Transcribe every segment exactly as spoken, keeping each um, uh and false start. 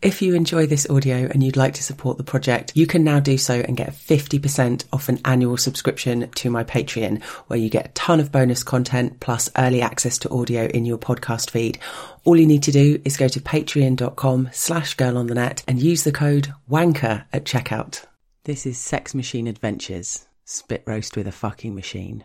If you enjoy this audio and you'd like to support the project, you can now do so and get fifty percent off an annual subscription to my Patreon, where you get a ton of bonus content plus early access to audio in your podcast feed. All you need to do is go to patreon.com slash girl on the net and use the code WANKER at checkout. This is Sex Machine Adventures, spit roast with a fucking machine.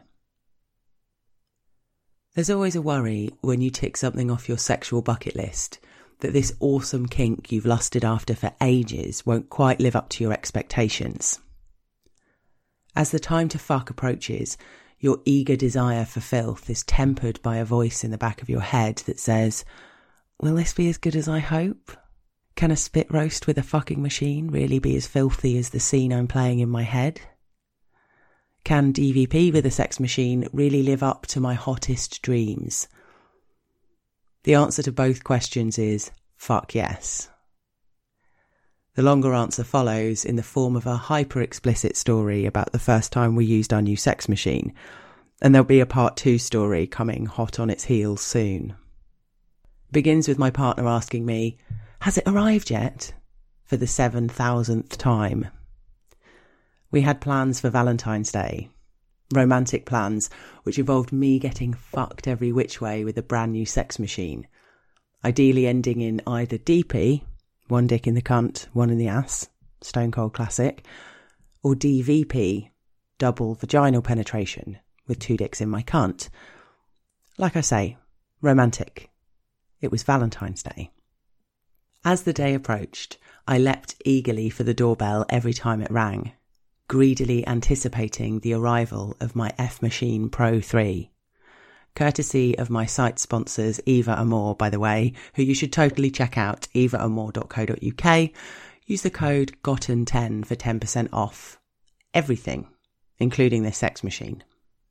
There's always a worry when you tick something off your sexual bucket list that this awesome kink you've lusted after for ages won't quite live up to your expectations. As the time to fuck approaches, your eager desire for filth is tempered by a voice in the back of your head that says, will this be as good as I hope? Can a spit roast with a fucking machine really be as filthy as the scene I'm playing in my head? Can D V P with a sex machine really live up to my hottest dreams? The answer to both questions is fuck yes. The longer answer follows in the form of a hyper-explicit story about the first time we used our new sex machine, and there'll be a part two story coming hot on its heels soon. It begins with my partner asking me, has it arrived yet? For the seven thousandth time. We had plans for Valentine's Day. Romantic plans, which involved me getting fucked every which way with a brand new sex machine, ideally ending in either D P, one dick in the cunt, one in the ass, stone cold classic, or D V P, double vaginal penetration, with two dicks in my cunt. Like I say, romantic. It was Valentine's Day. As the day approached, I leapt eagerly for the doorbell every time it rang, greedily anticipating the arrival of my F Machine Pro three. Courtesy of my site sponsors, Eva Amore, by the way, who you should totally check out, eva amore dot co dot uk. Use the code gotten ten for ten percent off everything, including this sex machine.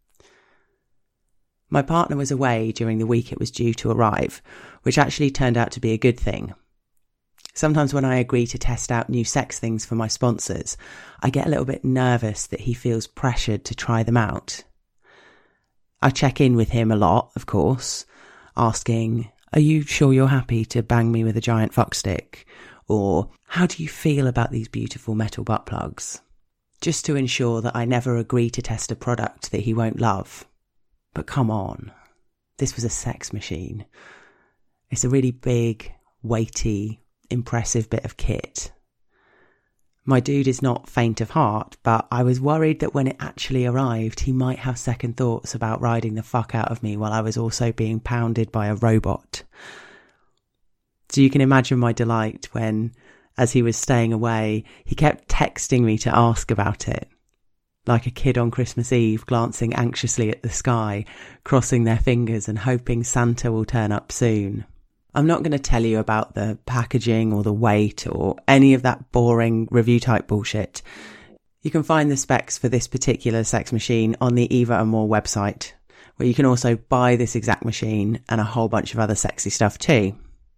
My partner was away during the week it was due to arrive, which actually turned out to be a good thing. Sometimes when I agree to test out new sex things for my sponsors, I get a little bit nervous that he feels pressured to try them out. I check in with him a lot, of course, asking, are you sure you're happy to bang me with a giant fuckstick? Or, how do you feel about these beautiful metal butt plugs? Just to ensure that I never agree to test a product that he won't love. But come on, this was a sex machine. It's a really big, weighty, impressive bit of kit. My dude is not faint of heart, but I was worried that when it actually arrived, he might have second thoughts about riding the fuck out of me while I was also being pounded by a robot. So you can imagine my delight when, as he was staying away, he kept texting me to ask about it. Like a kid on Christmas Eve glancing anxiously at the sky, crossing their fingers and hoping Santa will turn up soon. I'm not going to tell you about the packaging or the weight or any of that boring review type bullshit. You can find the specs for this particular sex machine on the Eva Amore website, where you can also buy this exact machine and a whole bunch of other sexy stuff too.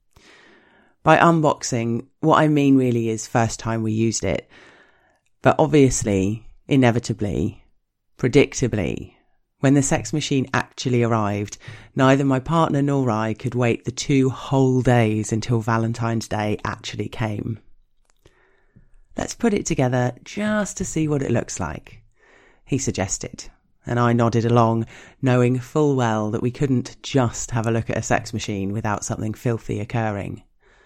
By unboxing, what I mean really is first time we used it. But obviously, inevitably, predictably, when the sex machine actually arrived, neither my partner nor I could wait the two whole days until Valentine's Day actually came. Let's put it together just to see what it looks like, he suggested, and I nodded along, knowing full well that we couldn't just have a look at a sex machine without something filthy occurring.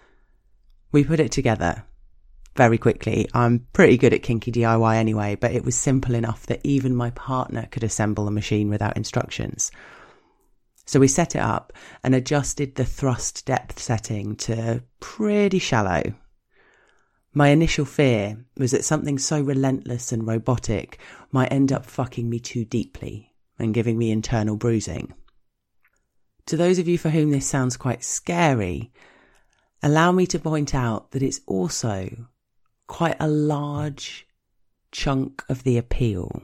We put it together. Very quickly. I'm pretty good at kinky D I Y anyway, but it was simple enough that even my partner could assemble a machine without instructions. So we set it up and adjusted the thrust depth setting to pretty shallow. My initial fear was that something so relentless and robotic might end up fucking me too deeply and giving me internal bruising. To those of you for whom this sounds quite scary, allow me to point out that it's also quite a large chunk of the appeal.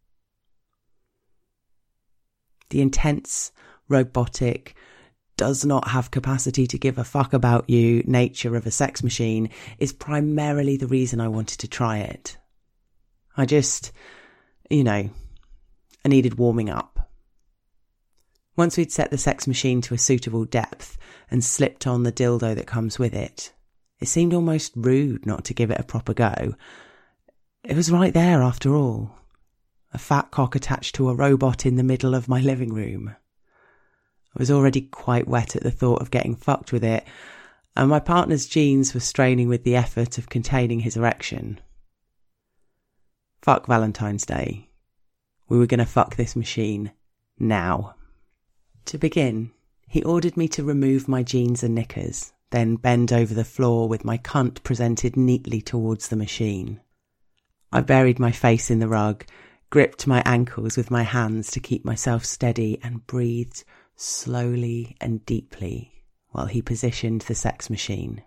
The intense, robotic, does not have capacity to give a fuck about you nature of a sex machine is primarily the reason I wanted to try it. I just, you know, I needed warming up. Once we'd set the sex machine to a suitable depth and slipped on the dildo that comes with it, It seemed almost rude not to give it a proper go. It was right there after all. A fat cock attached to a robot in the middle of my living room. I was already quite wet at the thought of getting fucked with it, and my partner's jeans were straining with the effort of containing his erection. Fuck Valentine's Day. We were going to fuck this machine now. To begin, he ordered me to remove my jeans and knickers, then bend over the floor with my cunt presented neatly towards the machine. I buried my face in the rug, gripped my ankles with my hands to keep myself steady, and breathed slowly and deeply while he positioned the sex machine.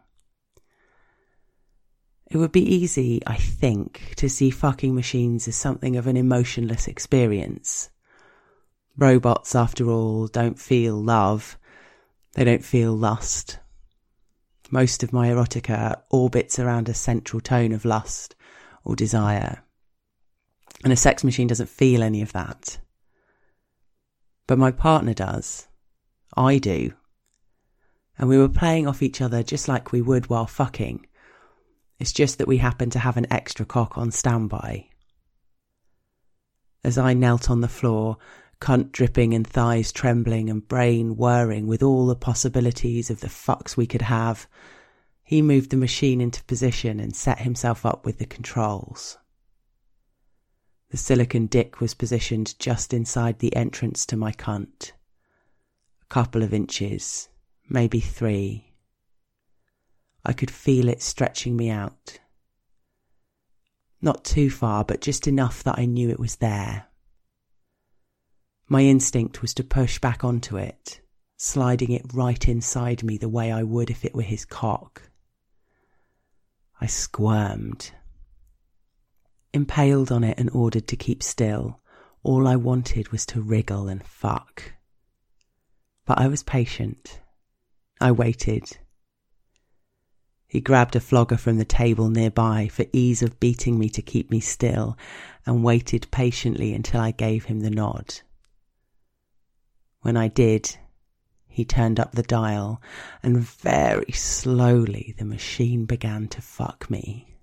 It would be easy, I think, to see fucking machines as something of an emotionless experience. Robots, after all, don't feel love. They don't feel lust. Most of my erotica orbits around a central tone of lust or desire. And a sex machine doesn't feel any of that. But my partner does. I do. And we were playing off each other just like we would while fucking. It's just that we happened to have an extra cock on standby. As I knelt on the floor, cunt dripping and thighs trembling and brain whirring with all the possibilities of the fucks we could have, he moved the machine into position and set himself up with the controls. The silicone dick was positioned just inside the entrance to my cunt. A couple of inches, maybe three. I could feel it stretching me out. Not too far, but just enough that I knew it was there. My instinct was to push back onto it, sliding it right inside me the way I would if it were his cock. I squirmed. Impaled on it and ordered to keep still, all I wanted was to wriggle and fuck. But I was patient. I waited. He grabbed a flogger from the table nearby for ease of beating me to keep me still, and waited patiently until I gave him the nod. When I did, he turned up the dial, and very slowly the machine began to fuck me.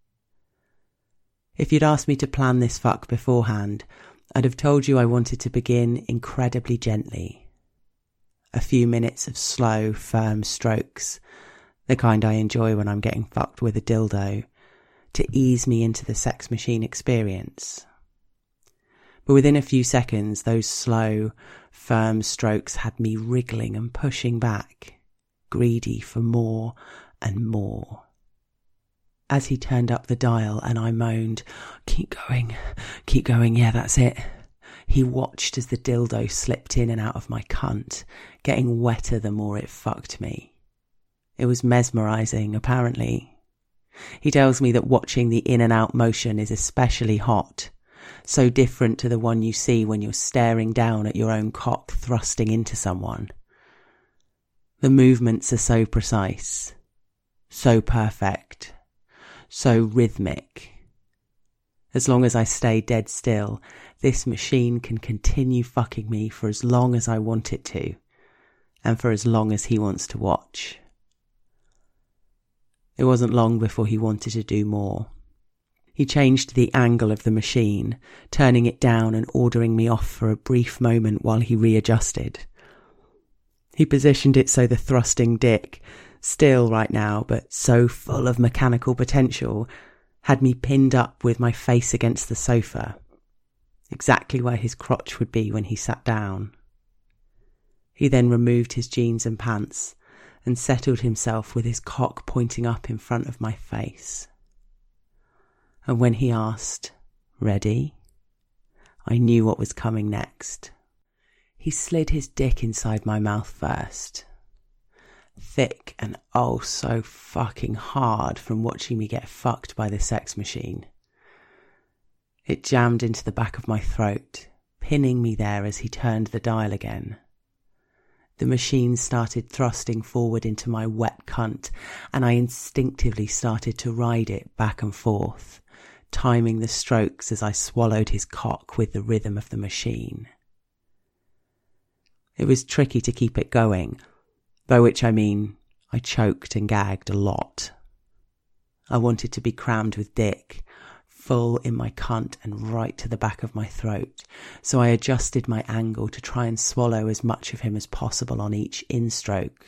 If you'd asked me to plan this fuck beforehand, I'd have told you I wanted to begin incredibly gently. A few minutes of slow, firm strokes, the kind I enjoy when I'm getting fucked with a dildo, to ease me into the sex machine experience. But within a few seconds, those slow, firm strokes had me wriggling and pushing back, greedy for more and more. As he turned up the dial and I moaned, "Keep going, keep going, yeah, that's it," he watched as the dildo slipped in and out of my cunt, getting wetter the more it fucked me. It was mesmerising, apparently. He tells me that watching the in and out motion is especially hot, so different to the one you see when you're staring down at your own cock thrusting into someone. The movements are so precise, so perfect, so rhythmic. As long as I stay dead still, this machine can continue fucking me for as long as I want it to, and for as long as he wants to watch. It wasn't long before he wanted to do more. He changed the angle of the machine, turning it down and ordering me off for a brief moment while he readjusted. He positioned it so the thrusting dick, still right now but so full of mechanical potential, had me pinned up with my face against the sofa, exactly where his crotch would be when he sat down. He then removed his jeans and pants and settled himself with his cock pointing up in front of my face. And when he asked, "Ready?" I knew what was coming next. He slid his dick inside my mouth first. Thick and oh so fucking hard from watching me get fucked by the sex machine. It jammed into the back of my throat, pinning me there as he turned the dial again. The machine started thrusting forward into my wet cunt, and I instinctively started to ride it back and forth, timing the strokes as I swallowed his cock with the rhythm of the machine. It was tricky to keep it going, by which I mean I choked and gagged a lot. I wanted to be crammed with dick, full in my cunt and right to the back of my throat, so I adjusted my angle to try and swallow as much of him as possible on each in-stroke.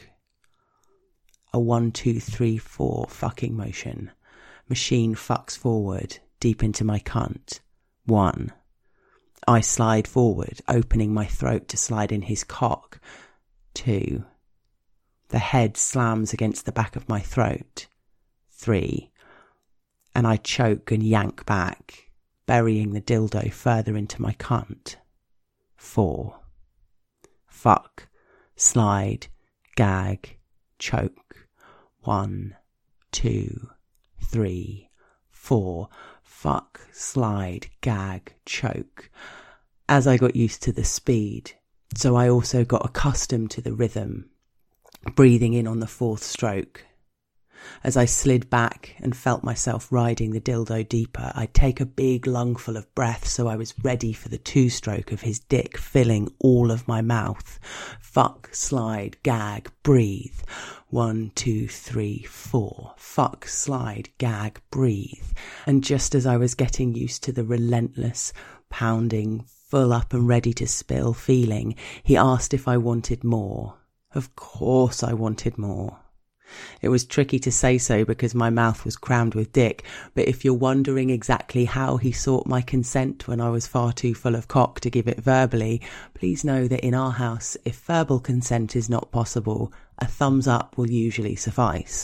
A one, two, three, four fucking motion. Machine fucks forward, deep into my cunt. One. I slide forward, opening my throat to slide in his cock. Two. The head slams against the back of my throat. Three. And I choke and yank back, burying the dildo further into my cunt. Four. Fuck. Slide. Gag. Choke. One. Two. Three. Four. Fuck. Slide. Gag. Choke. As I got used to the speed, so I also got accustomed to the rhythm, breathing in on the fourth stroke. As I slid back and felt myself riding the dildo deeper, I'd take a big lungful of breath so I was ready for the two-stroke of his dick filling all of my mouth. Fuck, slide, gag, breathe. One, two, three, four. Fuck, slide, gag, breathe. And just as I was getting used to the relentless, pounding, full up and ready to spill feeling, he asked if I wanted more. Of course I wanted more. It was tricky to say so because my mouth was crammed with dick, but if you're wondering exactly how he sought my consent when I was far too full of cock to give it verbally, please know that in our house, if verbal consent is not possible, a thumbs up will usually suffice.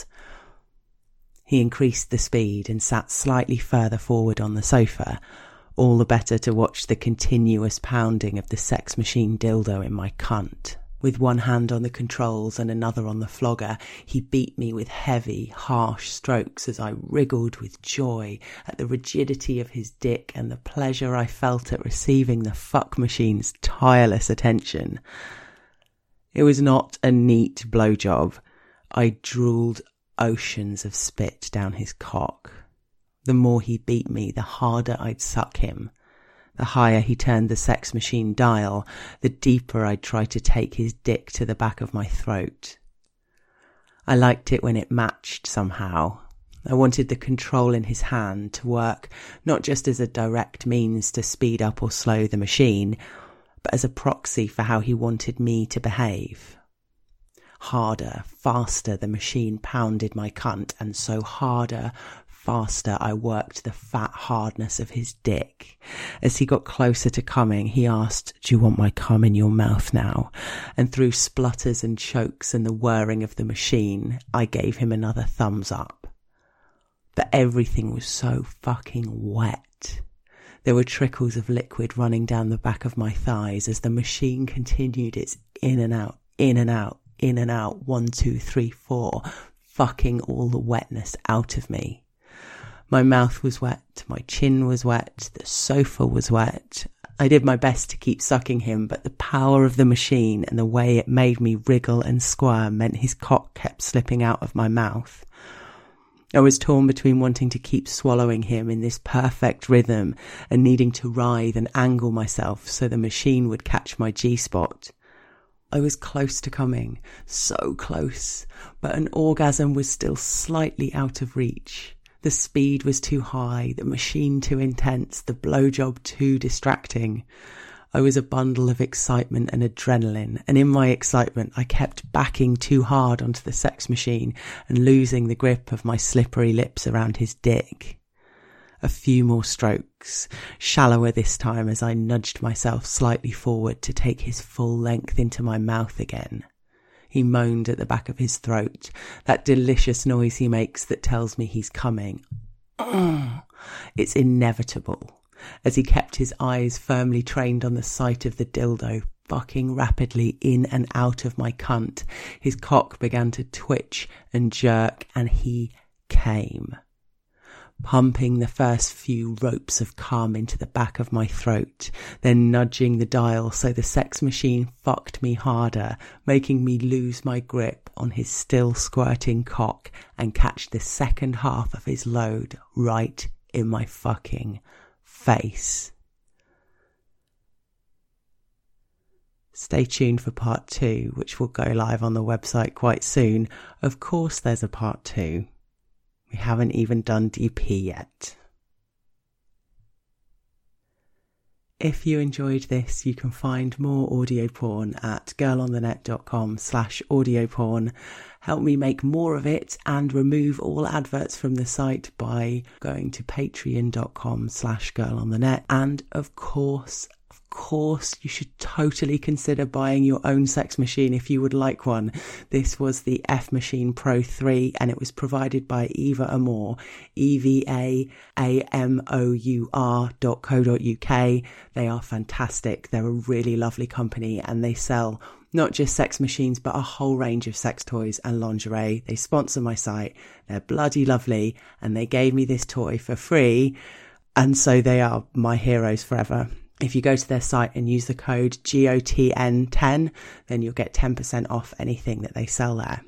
He increased the speed and sat slightly further forward on the sofa, all the better to watch the continuous pounding of the sex machine dildo in my cunt. With one hand on the controls and another on the flogger, he beat me with heavy, harsh strokes as I wriggled with joy at the rigidity of his dick and the pleasure I felt at receiving the fuck machine's tireless attention. It was not a neat blowjob. I drooled oceans of spit down his cock. The more he beat me, the harder I'd suck him. The higher he turned the sex machine dial, the deeper I'd try to take his dick to the back of my throat. I liked it when it matched somehow. I wanted the control in his hand to work not just as a direct means to speed up or slow the machine, but as a proxy for how he wanted me to behave. Harder, faster the machine pounded my cunt, and so harder, faster I worked the fat hardness of his dick. As he got closer to coming, he asked, "Do you want my cum in your mouth now?" And through splutters and chokes and the whirring of the machine, I gave him another thumbs up. But everything was so fucking wet. There were trickles of liquid running down the back of my thighs as the machine continued its in and out, in and out, in and out, one, two, three, four, fucking all the wetness out of me. My mouth was wet, my chin was wet, the sofa was wet. I did my best to keep sucking him, but the power of the machine and the way it made me wriggle and squirm meant his cock kept slipping out of my mouth. I was torn between wanting to keep swallowing him in this perfect rhythm and needing to writhe and angle myself so the machine would catch my G-spot. I was close to coming, so close, but an orgasm was still slightly out of reach. The speed was too high, the machine too intense, the blowjob too distracting. I was a bundle of excitement and adrenaline, and in my excitement I kept backing too hard onto the sex machine and losing the grip of my slippery lips around his dick. A few more strokes, shallower this time as I nudged myself slightly forward to take his full length into my mouth again. He moaned at the back of his throat, that delicious noise he makes that tells me he's coming. It's inevitable. As he kept his eyes firmly trained on the sight of the dildo, fucking rapidly in and out of my cunt, his cock began to twitch and jerk, and he came, pumping the first few ropes of cum into the back of my throat, then nudging the dial so the sex machine fucked me harder, making me lose my grip on his still squirting cock and catch the second half of his load right in my fucking face. Stay tuned for part two, which will go live on the website quite soon. Of course there's a part two. We haven't even done D P yet. If you enjoyed this, you can find more audio porn at girlonthenet.com slash audio porn. Help me make more of it and remove all adverts from the site by going to patreon.com slash girlonthenet. And of course, of course, you should totally consider buying your own sex machine if you would like one. This was the F Machine Pro three and it was provided by Eva Amour, E V A A M O U R dot co dot U K. They are fantastic. They're a really lovely company and they sell not just sex machines, but a whole range of sex toys and lingerie. They sponsor my site. They're bloody lovely. And they gave me this toy for free. And so they are my heroes forever. If you go to their site and use the code G O T N ten, then you'll get ten percent off anything that they sell there.